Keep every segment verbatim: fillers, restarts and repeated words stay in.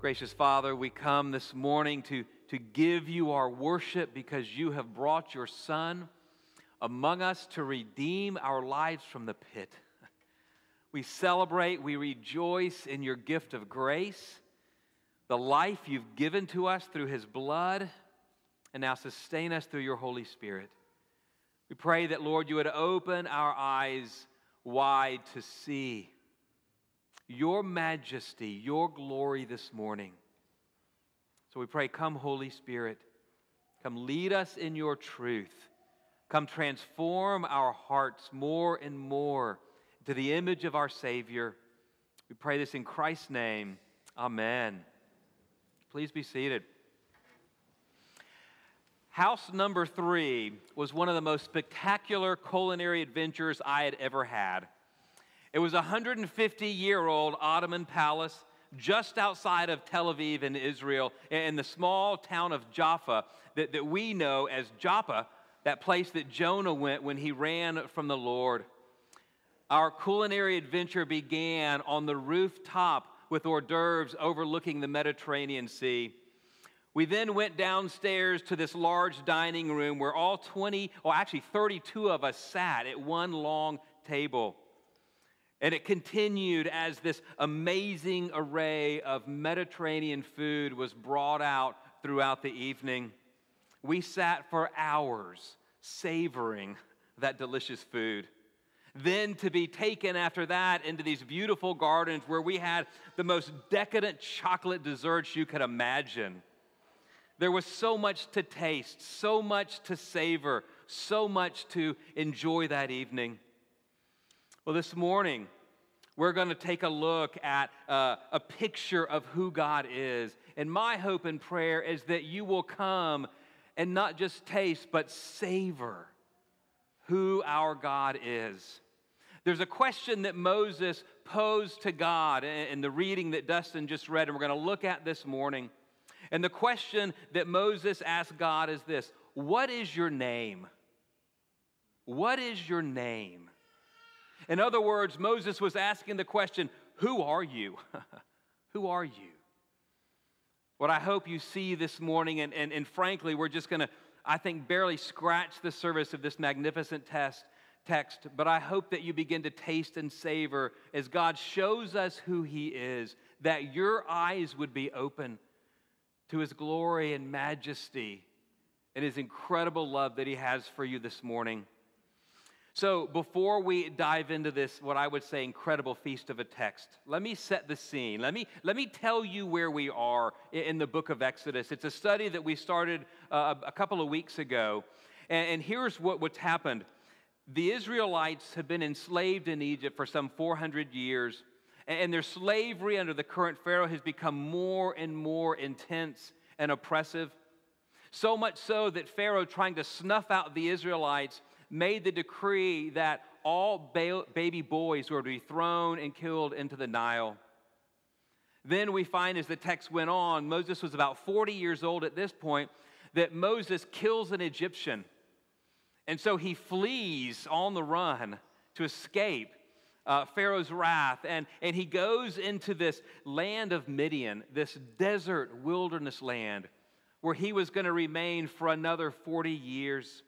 Gracious Father, we come this morning to, to give you our worship because you have brought your Son among us to redeem our lives from the pit. We celebrate, we rejoice in your gift of grace, the life you've given to us through his blood, and now sustain us through your Holy Spirit. We pray that, Lord, you would open our eyes wide to see your majesty, your glory this morning. So we pray, come Holy Spirit, come lead us in your truth. Come transform our hearts more and more to the image of our Savior. We pray this in Christ's name. Amen. Please be seated. House number three was one of the most spectacular culinary adventures I had ever had. It was a one hundred fifty-year-old Ottoman palace just outside of Tel Aviv in Israel, in the small town of Jaffa that, that we know as Joppa, that place that Jonah went when he ran from the Lord. Our culinary adventure began on the rooftop with hors d'oeuvres overlooking the Mediterranean Sea. We then went downstairs to this large dining room where all twenty, or actually thirty-two of us sat at one long table. And it continued as this amazing array of Mediterranean food was brought out throughout the evening. We sat for hours savoring that delicious food. Then to be taken after that into these beautiful gardens where we had the most decadent chocolate desserts you could imagine. There was so much to taste, so much to savor, so much to enjoy that evening. Well, this morning, we're going to take a look at uh, a picture of who God is. And my hope and prayer is that you will come and not just taste, but savor who our God is. There's a question that Moses posed to God in the reading that Dustin just read, and we're going to look at this morning. And the question that Moses asked God is this: what is your name? What is your name? In other words, Moses was asking the question, who are you? Who are you? What I hope you see this morning, and, and, and frankly, we're just going to, I think, barely scratch the surface of this magnificent test, text, but I hope that you begin to taste and savor as God shows us who he is, that your eyes would be open to his glory and majesty and his incredible love that he has for you this morning. So before we dive into this, what I would say, incredible feast of a text, let me set the scene. Let me, let me tell you where we are in the book of Exodus. It's a study that we started uh, a couple of weeks ago. And, and here's what, what's happened. The Israelites have been enslaved in Egypt for some four hundred years. And their slavery under the current Pharaoh has become more and more intense and oppressive. So much so that Pharaoh, trying to snuff out the Israelites, made the decree that all ba- baby boys were to be thrown and killed into the Nile. Then we find, as the text went on, Moses was about forty years old at this point, that Moses kills an Egyptian. And so he flees on the run to escape uh, Pharaoh's wrath. And, and he goes into this land of Midian, this desert wilderness land, where he was going to remain for another forty years.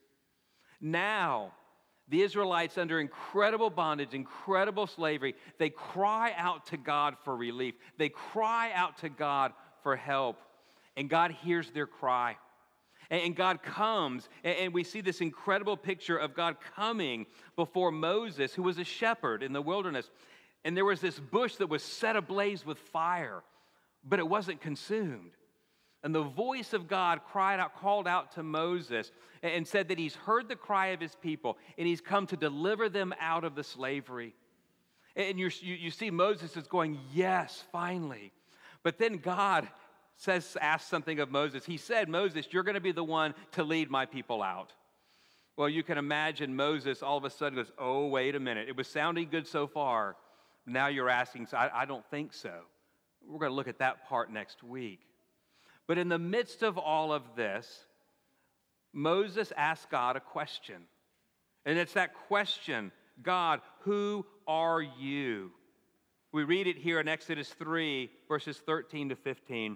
Now, the Israelites, under incredible bondage, incredible slavery, they cry out to God for relief. They cry out to God for help. And God hears their cry. And God comes, and we see this incredible picture of God coming before Moses, who was a shepherd in the wilderness. And there was this bush that was set ablaze with fire, but it wasn't consumed. And the voice of God cried out, called out to Moses and said that he's heard the cry of his people and he's come to deliver them out of the slavery. And you, you see Moses is going, yes, finally. But then God says, asks something of Moses. He said, Moses, you're going to be the one to lead my people out. Well, you can imagine Moses all of a sudden goes, oh, wait a minute. It was sounding good so far. Now you're asking, so I, I don't think so. We're going to look at that part next week. But in the midst of all of this, Moses asked God a question. And it's that question, God, who are you? We read it here in Exodus three, verses thirteen to fifteen.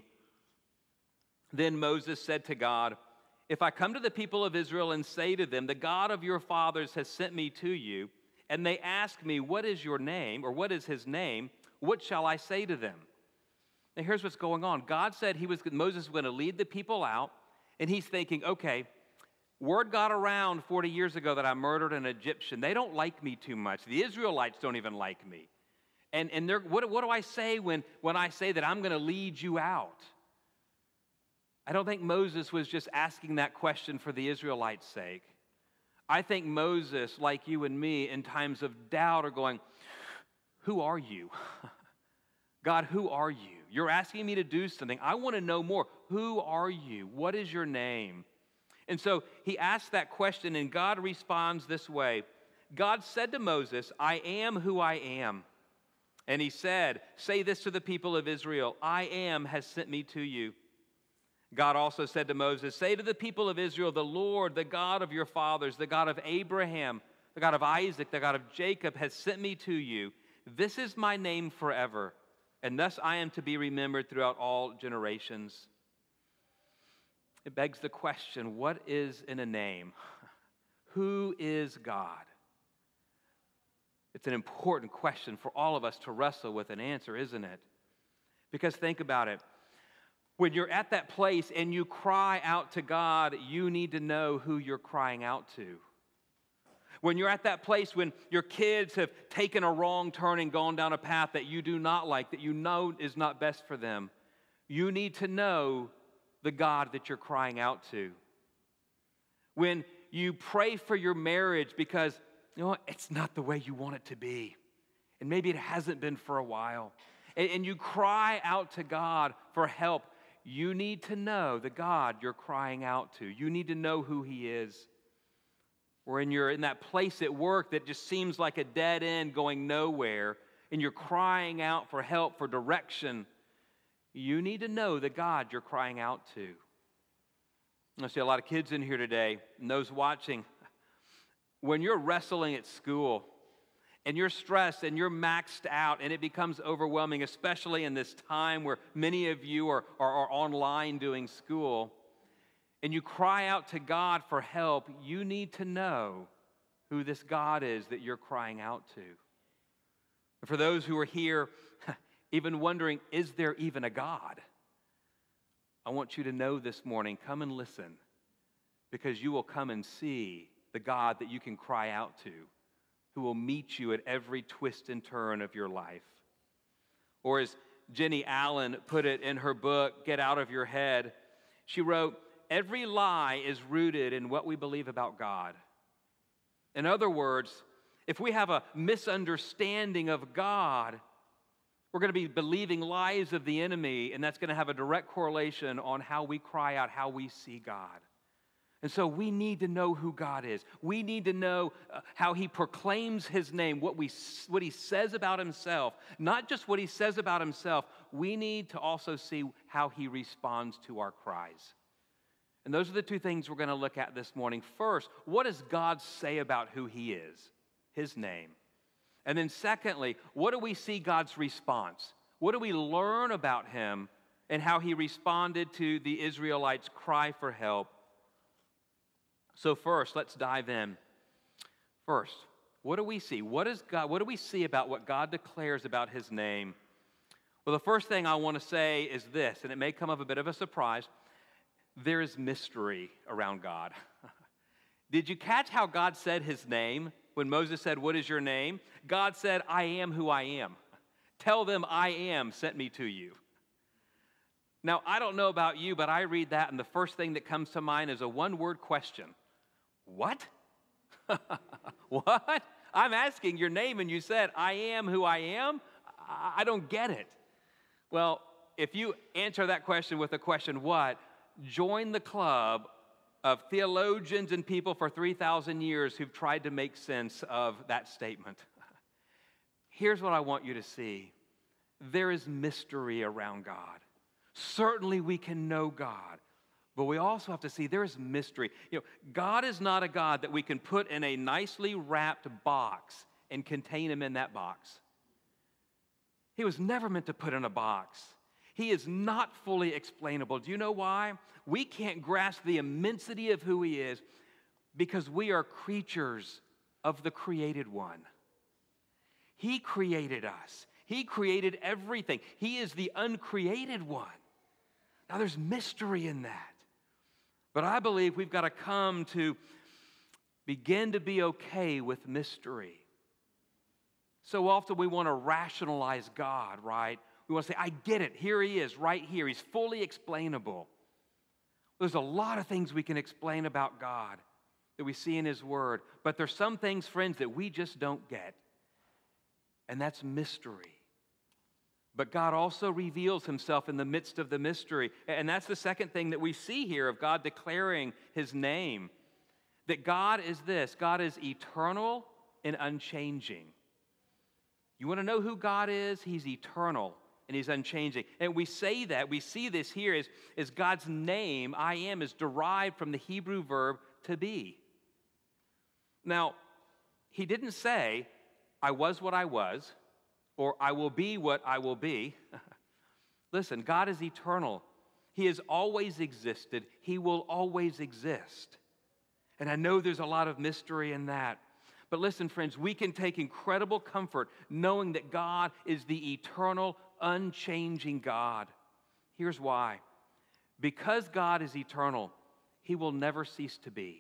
Then Moses said to God, "If I come to the people of Israel and say to them, 'The God of your fathers has sent me to you,' and they ask me, 'What is your name?' or 'What is his name?' what shall I say to them?" Now here's what's going on. God said he was Moses was going to lead the people out, and he's thinking, okay, word got around forty years ago that I murdered an Egyptian. They don't like me too much. The Israelites don't even like me. And, and what, what do I say when, when I say that I'm going to lead you out? I don't think Moses was just asking that question for the Israelites' sake. I think Moses, like you and me, in times of doubt are going, who are you? God, who are you? You're asking me to do something. I want to know more. Who are you? What is your name? And so he asks that question, and God responds this way. God said to Moses, "I am who I am." And he said, "Say this to the people of Israel, 'I am has sent me to you.'" God also said to Moses, "Say to the people of Israel, 'The Lord, the God of your fathers, the God of Abraham, the God of Isaac, the God of Jacob, has sent me to you. This is my name forever, and thus I am to be remembered throughout all generations." It begs the question, what is in a name? Who is God? It's an important question for all of us to wrestle with and answer, isn't it? Because think about it. When you're at that place and you cry out to God, you need to know who you're crying out to. When you're at that place when your kids have taken a wrong turn and gone down a path that you do not like, that you know is not best for them, you need to know the God that you're crying out to. When you pray for your marriage because, you know, it's not the way you want it to be, and maybe it hasn't been for a while, and, and you cry out to God for help, you need to know the God you're crying out to. You need to know who He is. Or when you're in that place at work that just seems like a dead end going nowhere, and you're crying out for help, for direction, you need to know the God you're crying out to. I see a lot of kids in here today, and those watching. When you're wrestling at school, and you're stressed and you're maxed out and it becomes overwhelming, especially in this time where many of you are, are, are online doing school, and you cry out to God for help, you need to know who this God is that you're crying out to. And for those who are here even wondering, is there even a God? I want you to know this morning, come and listen, because you will come and see the God that you can cry out to, who will meet you at every twist and turn of your life. Or as Jenny Allen put it in her book, Get Out of Your Head, she wrote, "Every lie is rooted in what we believe about God." In other words, if we have a misunderstanding of God, we're going to be believing lies of the enemy, and that's going to have a direct correlation on how we cry out, how we see God. And so we need to know who God is. We need to know uh, how He proclaims His name, what, we, what He says about Himself. Not just what He says about Himself, we need to also see how He responds to our cries. And those are the two things we're going to look at this morning. First, what does God say about who He is, His name? And then secondly, what do we see God's response? What do we learn about Him and how He responded to the Israelites' cry for help? So first, let's dive in. First, what do we see? What is God? What do we see about what God declares about His name? Well, the first thing I want to say is this, and it may come of a bit of a surprise. There is mystery around God. Did you catch how God said His name when Moses said, "What is your name?" God said, "I am who I am. Tell them I am sent me to you." Now, I don't know about you, but I read that, and the first thing that comes to mind is a one-word question. What? What? I'm asking your name, and you said, "I am who I am"? I don't get it. Well, if you answer that question with the question, what? Join the club of theologians and people for three thousand years who've tried to make sense of that statement. Here's what I want you to see. There is mystery around God. Certainly we can know God, but we also have to see there is mystery. You know, God is not a God that we can put in a nicely wrapped box and contain Him in that box. He was never meant to put in a box. He is not fully explainable. Do you know why? We can't grasp the immensity of who he is because we are creatures of the created one. He created us. He created everything. He is the uncreated one. Now, there's mystery in that. But I believe we've got to come to begin to be okay with mystery. So often we want to rationalize God, right? We want to say, I get it. Here he is, right here. He's fully explainable. There's a lot of things we can explain about God that we see in his word. But there's some things, friends, that we just don't get. And that's mystery. But God also reveals himself in the midst of the mystery. And that's the second thing that we see here of God declaring his name. That God is this. God is eternal and unchanging. You want to know who God is? He's eternal and he's unchanging. And we say that, we see this here is, is God's name, I am, is derived from the Hebrew verb to be. Now, he didn't say, I was what I was, or I will be what I will be. Listen, God is eternal. He has always existed. He will always exist. And I know there's a lot of mystery in that. But listen, friends, we can take incredible comfort knowing that God is the eternal, unchanging God. Here's why. Because God is eternal, he will never cease to be.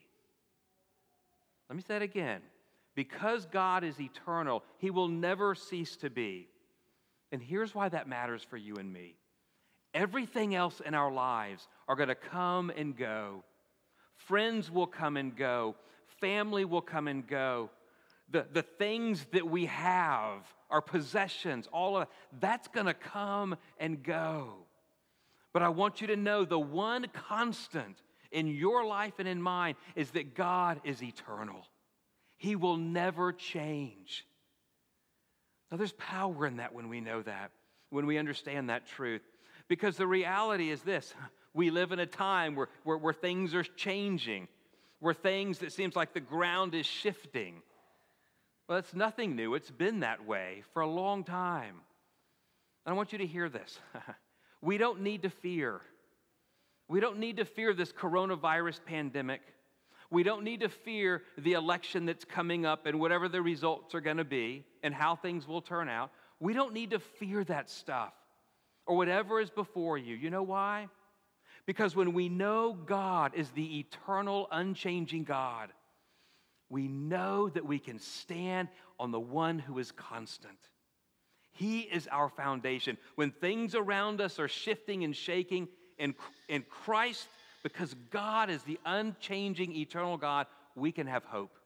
Let me say it again. Because God is eternal, he will never cease to be. And here's why that matters for you and me. Everything else in our lives are going to come and go. Friends will come and go. Family will come and go. The, the things that we have, our possessions, all of that's going to come and go. But I want you to know the one constant in your life and in mine is that God is eternal. He will never change. Now, there's power in that when we know that, when we understand that truth. Because the reality is this. We live in a time where, where, where things are changing, where things, it seems like the ground is shifting. Well, it's nothing new. It's been that way for a long time. And I want you to hear this. We don't need to fear. We don't need to fear this coronavirus pandemic. We don't need to fear the election that's coming up and whatever the results are going to be and how things will turn out. We don't need to fear that stuff or whatever is before you. You know why? Because when we know God is the eternal, unchanging God, we know that we can stand on the one who is constant. He is our foundation. When things around us are shifting and shaking, in, in Christ, because God is the unchanging, eternal God, we can have hope.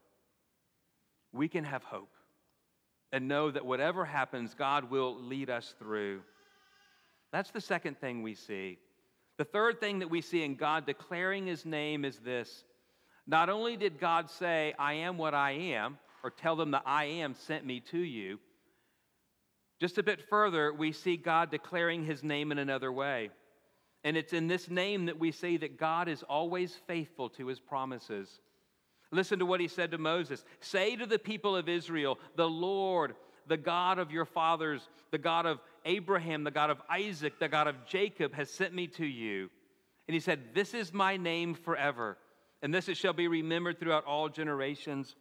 We can have hope and know that whatever happens, God will lead us through. That's the second thing we see. The third thing that we see in God declaring his name is this. Not only did God say, I am what I am, or tell them that I am sent me to you, just a bit further, we see God declaring his name in another way. And it's in this name that we see that God is always faithful to his promises. Listen to what he said to Moses. Say to the people of Israel, the Lord, the God of your fathers, the God of Abraham, the God of Isaac, the God of Jacob has sent me to you. And he said, this is my name forever. And this it shall be remembered throughout all generations.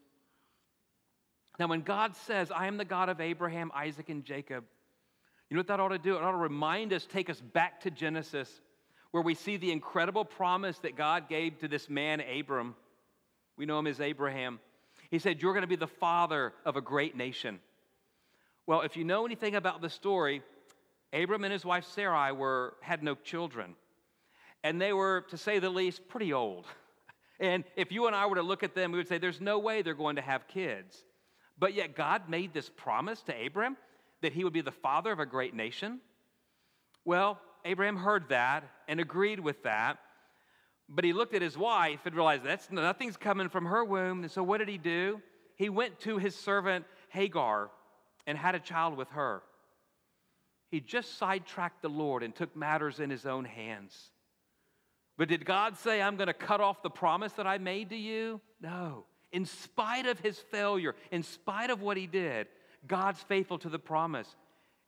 Now, when God says, I am the God of Abraham, Isaac, and Jacob, you know what that ought to do? It ought to remind us, take us back to Genesis, where we see the incredible promise that God gave to this man, Abram. We know him as Abraham. He said, you're going to be the father of a great nation. Well, if you know anything about the story, Abram and his wife Sarai were, had no children. And they were, to say the least, pretty old. And if you and I were to look at them, we would say, there's no way they're going to have kids. But yet God made this promise to Abram that he would be the father of a great nation. Well, Abraham heard that and agreed with that. But he looked at his wife and realized that's nothing's coming from her womb. And so what did he do? He went to his servant Hagar and had a child with her. He just sidetracked the Lord and took matters in his own hands. But did God say, I'm going to cut off the promise that I made to you? No. In spite of his failure, in spite of what he did, God's faithful to the promise.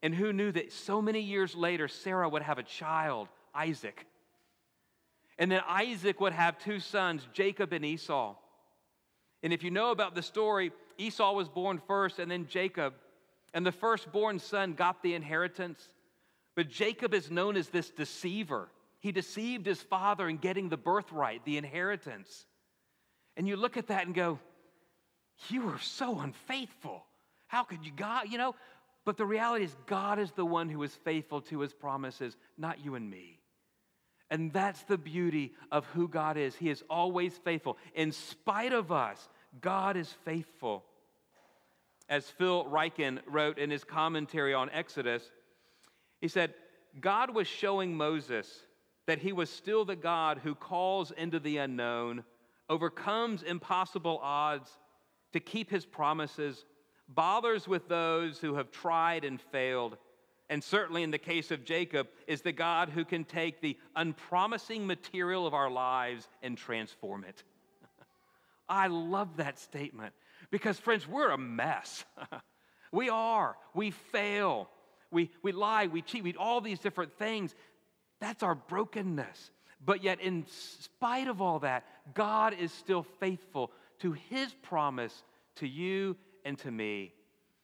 And who knew that so many years later, Sarah would have a child, Isaac. And then Isaac would have two sons, Jacob and Esau. And if you know about the story, Esau was born first and then Jacob. And the firstborn son got the inheritance. But Jacob is known as this deceiver. He deceived his father in getting the birthright, the inheritance. And you look at that and go, you were so unfaithful. How could you, God, you know? But the reality is God is the one who is faithful to his promises, not you and me. And that's the beauty of who God is. He is always faithful. In spite of us, God is faithful. As Phil Ryken wrote in his commentary on Exodus, he said, God was showing Moses that he was still the God who calls into the unknown, overcomes impossible odds to keep his promises, bothers with those who have tried and failed, and certainly in the case of Jacob, is the God who can take the unpromising material of our lives and transform it. I love that statement because, friends, we're a mess. We are. We fail. We, we lie. We cheat. We do all these different things. That's our brokenness. But yet, in spite of all that, God is still faithful to his promise to you and to me.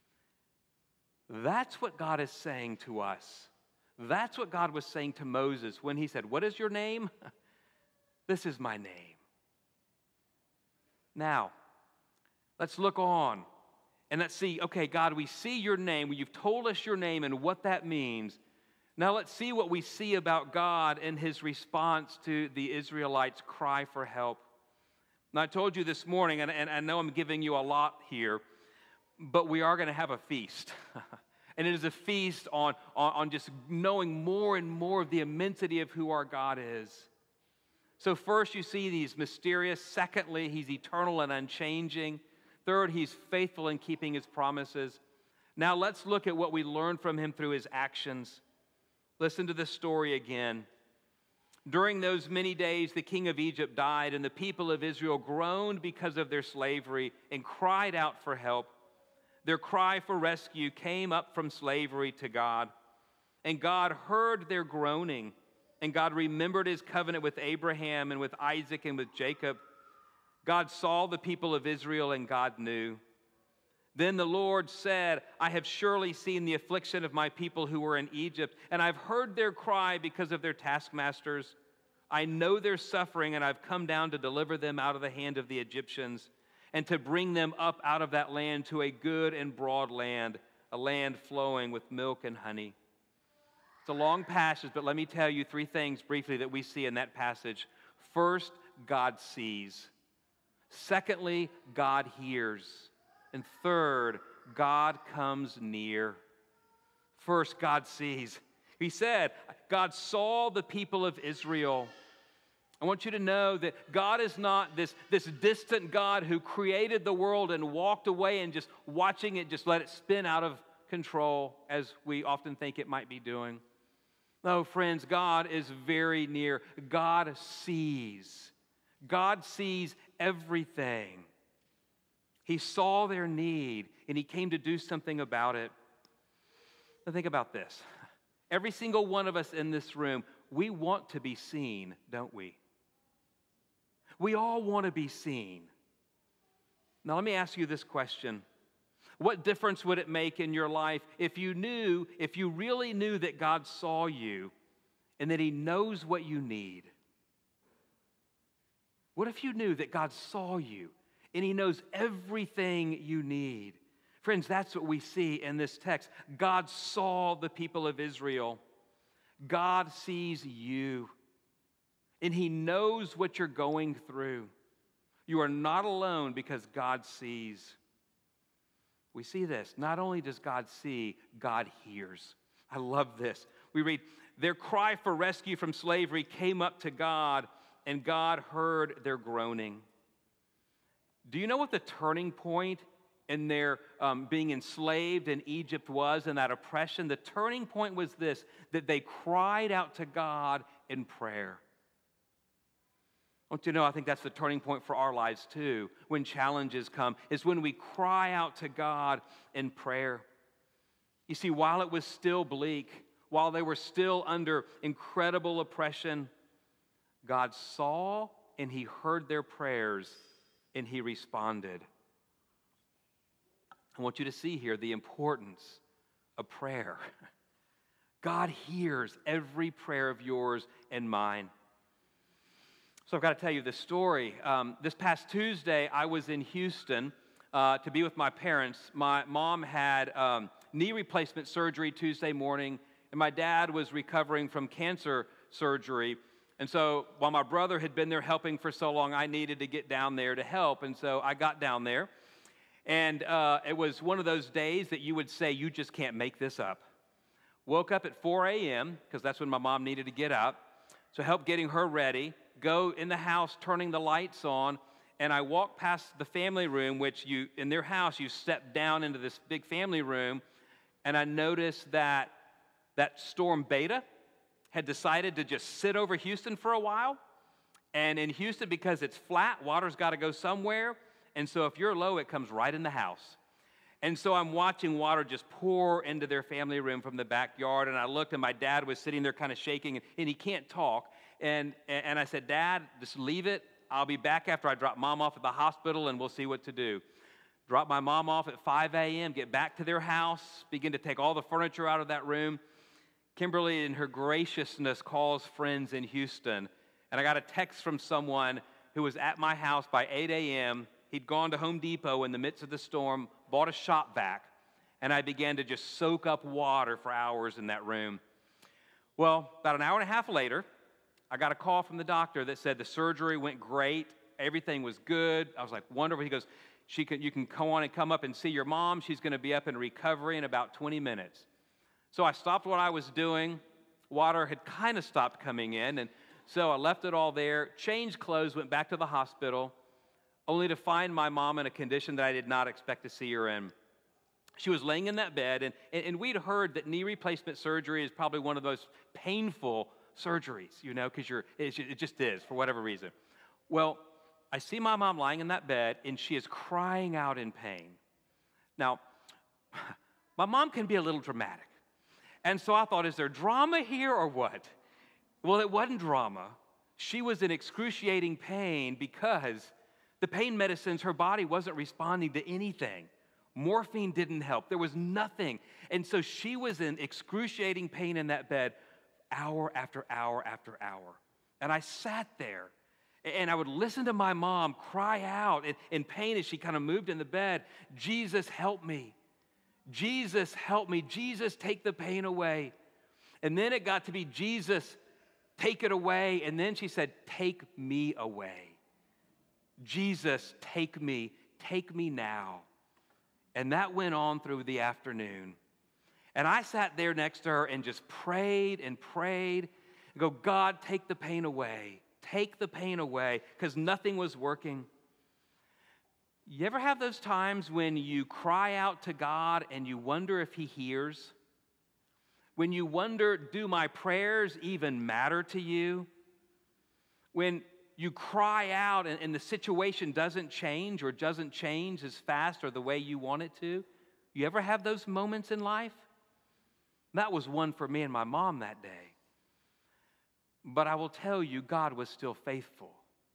That's what God is saying to us. That's what God was saying to Moses when he said, what is your name? This is my name. Now, let's look on and let's see, okay, God, we see your name. You've told us your name and what that means. Now let's see what we see about God and his response to the Israelites' cry for help. Now, I told you this morning, and, and I know I'm giving you a lot here, but we are going to have a feast. And it is a feast on, on, on just knowing more and more of the immensity of who our God is. So first, you see he's mysterious. Secondly, he's eternal and unchanging. Third, he's faithful in keeping his promises. Now let's look at what we learn from him through his actions. Listen to this story again. During those many days, the king of Egypt died, and the people of Israel groaned because of their slavery and cried out for help. Their cry for rescue came up from slavery to God, and God heard their groaning, and God remembered his covenant with Abraham and with Isaac and with Jacob. God saw the people of Israel, and God knew. Then the Lord said, I have surely seen the affliction of my people who were in Egypt, and I've heard their cry because of their taskmasters. I know their suffering, and I've come down to deliver them out of the hand of the Egyptians, and to bring them up out of that land to a good and broad land, a land flowing with milk and honey. It's a long passage, but let me tell you three things briefly that we see in that passage. First, God sees. Secondly, God hears. And third, God comes near. First, God sees. He said, God saw the people of Israel. I want you to know that God is not this, this distant God who created the world and walked away and just watching it, just let it spin out of control as we often think it might be doing. No, friends, God is very near. God sees. God sees everything. He saw their need, and he came to do something about it. Now think about this. Every single one of us in this room, we want to be seen, don't we? We all want to be seen. Now let me ask you this question. What difference would it make in your life if you knew, if you really knew that God saw you and that he knows what you need? What if you knew that God saw you and he knows everything you need? Friends, that's what we see in this text. God saw the people of Israel. God sees you. And he knows what you're going through. You are not alone because God sees. We see this. Not only does God see, God hears. I love this. We read, their cry for rescue from slavery came up to God, and God heard their groaning. Do you know what the turning point in their um, being enslaved in Egypt was, in that oppression? The turning point was this, that they cried out to God in prayer. I want you to know, I think that's the turning point for our lives too, when challenges come, is when we cry out to God in prayer. You see, while it was still bleak, while they were still under incredible oppression, God saw and he heard their prayers and he responded. I want you to see here the importance of prayer. God hears every prayer of yours and mine. So I've got to tell you this story. Um, this past Tuesday, I was in Houston uh, to be with my parents. My mom had um, knee replacement surgery Tuesday morning, and my dad was recovering from cancer surgery. And so while my brother had been there helping for so long, I needed to get down there to help. And so I got down there. And uh, it was one of those days that you would say, you just can't make this up. Woke up at four a.m., because that's when my mom needed to get up. So help getting her ready, go in the house, turning the lights on, and I walked past the family room, which you, in their house, you step down into this big family room, and I noticed that that storm Beta had decided to just sit over Houston for a while. And in Houston, because it's flat, water's got to go somewhere. And so if you're low, it comes right in the house. And so I'm watching water just pour into their family room from the backyard. And I looked, and my dad was sitting there kind of shaking, and, and he can't talk. And, and I said, Dad, just leave it. I'll be back after I drop Mom off at the hospital, and we'll see what to do. Drop my mom off at five a.m., get back to their house, begin to take all the furniture out of that room. Kimberly, in her graciousness, calls friends in Houston. And I got a text from someone who was at my house by eight a.m., He'd gone to Home Depot in the midst of the storm, bought a shop vac, and I began to just soak up water for hours in that room. Well, about an hour and a half later, I got a call from the doctor that said the surgery went great, everything was good. I was like, wonderful. He goes, she can, you can go on and come up and see your mom. She's going to be up in recovery in about twenty minutes. So I stopped what I was doing. Water had kind of stopped coming in, and so I left it all there, changed clothes, went back to the hospital, only to find my mom in a condition that I did not expect to see her in. She was laying in that bed, and, and we'd heard that knee replacement surgery is probably one of those painful surgeries, you know, because you're it just is, for whatever reason. Well, I see my mom lying in that bed, and she is crying out in pain. Now, my mom can be a little dramatic, and so I thought, is there drama here or what? Well, it wasn't drama. She was in excruciating pain because the pain medicines, her body wasn't responding to anything. Morphine didn't help. There was nothing. And so she was in excruciating pain in that bed hour after hour after hour. And I sat there, and I would listen to my mom cry out in, in pain as she kind of moved in the bed, Jesus, help me. Jesus, help me. Jesus, take the pain away. And then it got to be, Jesus, take it away. And then she said, take me away. Jesus, take me, take me now. And that went on through the afternoon. And I sat there next to her and just prayed and prayed and go, God, take the pain away. Take the pain away, because nothing was working. You ever have those times when you cry out to God and you wonder if he hears? When you wonder, do my prayers even matter to you? When you cry out and, and the situation doesn't change or doesn't change as fast or the way you want it to. You ever have those moments in life? That was one for me and my mom that day. But I will tell you, God was still faithful.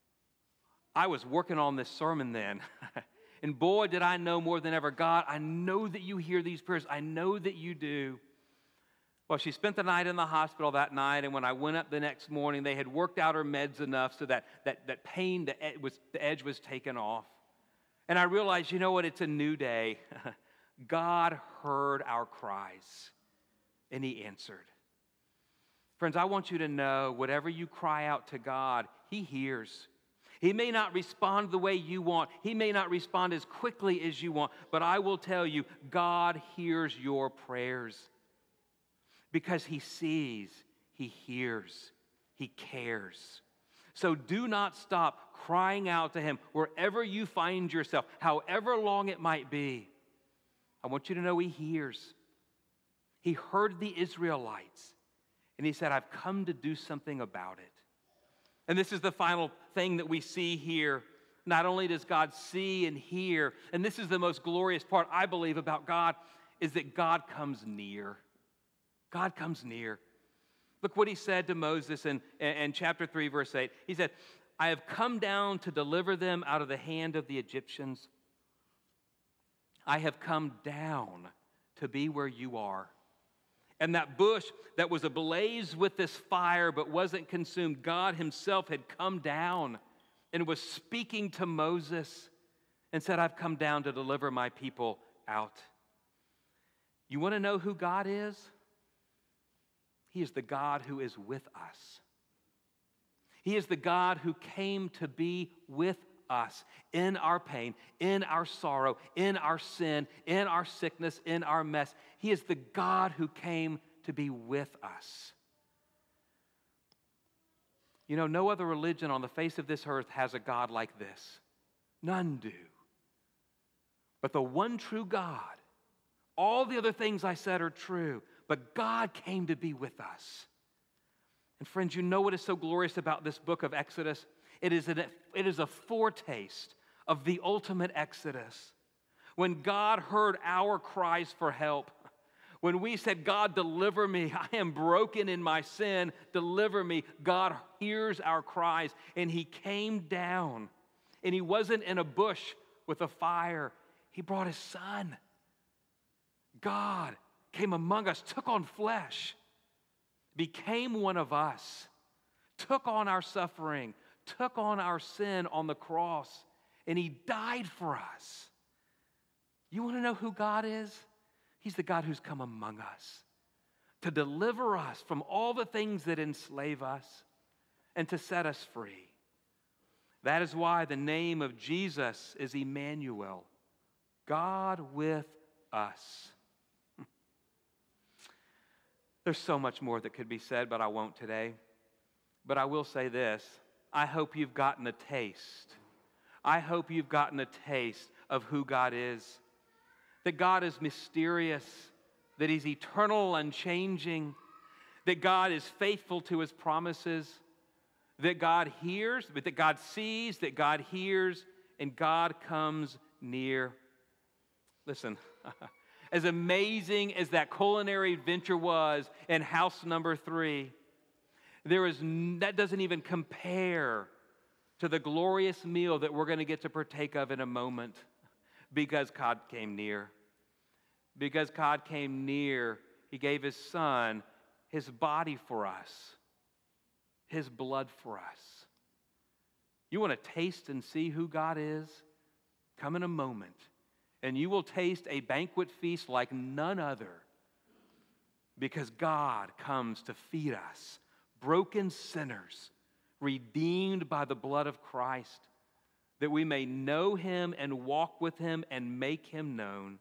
I was working on this sermon then. And boy, did I know more than ever, God, I know that you hear these prayers. I know that you do. Well, she spent the night in the hospital that night, and when I went up the next morning, they had worked out her meds enough so that that, that pain, the, ed- was, the edge was taken off. And I realized, you know what, it's a new day. God heard our cries, and he answered. Friends, I want you to know, whatever you cry out to God, he hears. He may not respond the way you want. He may not respond as quickly as you want, but I will tell you, God hears your prayers. Because he sees, he hears, he cares. So do not stop crying out to him wherever you find yourself, however long it might be. I want you to know he hears. He heard the Israelites, and he said, I've come to do something about it. And this is the final thing that we see here. Not only does God see and hear, and this is the most glorious part, I believe, about God, is that God comes near. God comes near. Look what he said to Moses in, in chapter three, verse eight. He said, I have come down to deliver them out of the hand of the Egyptians. I have come down to be where you are. And that bush that was ablaze with this fire but wasn't consumed, God himself had come down and was speaking to Moses and said, I've come down to deliver my people out. You want to know who God is? He is the God who is with us. He is the God who came to be with us in our pain, in our sorrow, in our sin, in our sickness, in our mess. He is the God who came to be with us. You know, no other religion on the face of this earth has a God like this. None do. But the one true God, all the other things I said are true, but God came to be with us. And friends, you know what is so glorious about this book of Exodus? It is, an, it is a foretaste of the ultimate Exodus. When God heard our cries for help, when we said, God, deliver me, I am broken in my sin, deliver me, God hears our cries. And he came down, and he wasn't in a bush with a fire. He brought his son. God came among us, took on flesh, became one of us, took on our suffering, took on our sin on the cross, and he died for us. You want to know who God is? He's the God who's come among us to deliver us from all the things that enslave us and to set us free. That is why the name of Jesus is Emmanuel, God with us. There's so much more that could be said, but I won't today. But I will say this. I hope you've gotten a taste. I hope you've gotten a taste of who God is. That God is mysterious, that he's eternal, unchanging, that God is faithful to his promises, that God hears, but that God sees, that God hears, and God comes near. Listen, as amazing as that culinary adventure was in house number three, there is that doesn't even compare to the glorious meal that we're going to get to partake of in a moment, because God came near. Because God came near, he gave his son, his body for us, his blood for us. You want to taste and see who God is? Come in a moment, and you will taste a banquet feast like none other, because God comes to feed us, broken sinners, redeemed by the blood of Christ, that we may know him and walk with him and make him known.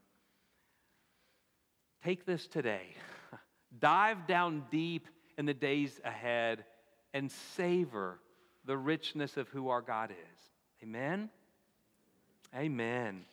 Take this today. Dive down deep in the days ahead and savor the richness of who our God is. Amen? Amen.